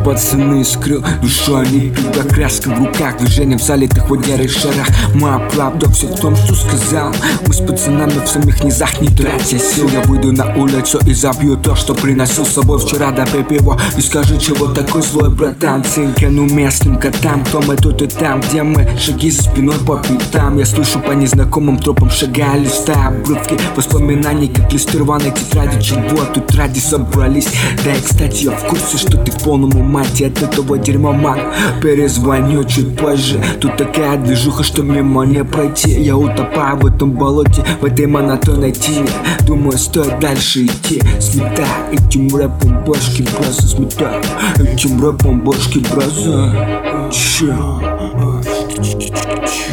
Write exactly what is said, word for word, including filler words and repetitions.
пацаны скрыл душу, они пьют краска в руках, движением в залитых водярых шарах. Моя правда все в том, что сказал. Мы с пацанами в самих низах, не тратя сил. Я выйду на улицу и забью то, что приносил с собой вчера. Допей пиво и скажи, чего такой злой, братан. Цинкану местным котам, кто мы тут и там, где мы, шаги за спиной по пятам. Я слышу по незнакомым тропам, шагая, листая обрывки воспоминаний, как листы рваной тетради. Чего тут ради собрались? Да и кстати, я в курсе, что ты в полном умате от этого дерьма, маг. Перезвоню чуть позже. Тут такая движуха, что мимо не пройти. Я утопаю в этом болоте, в этой монотонной тени. Думаю, стоит дальше идти. Сметаю этим рэпом башки, браза. Сметаю этим рэпом башки, браза. Че?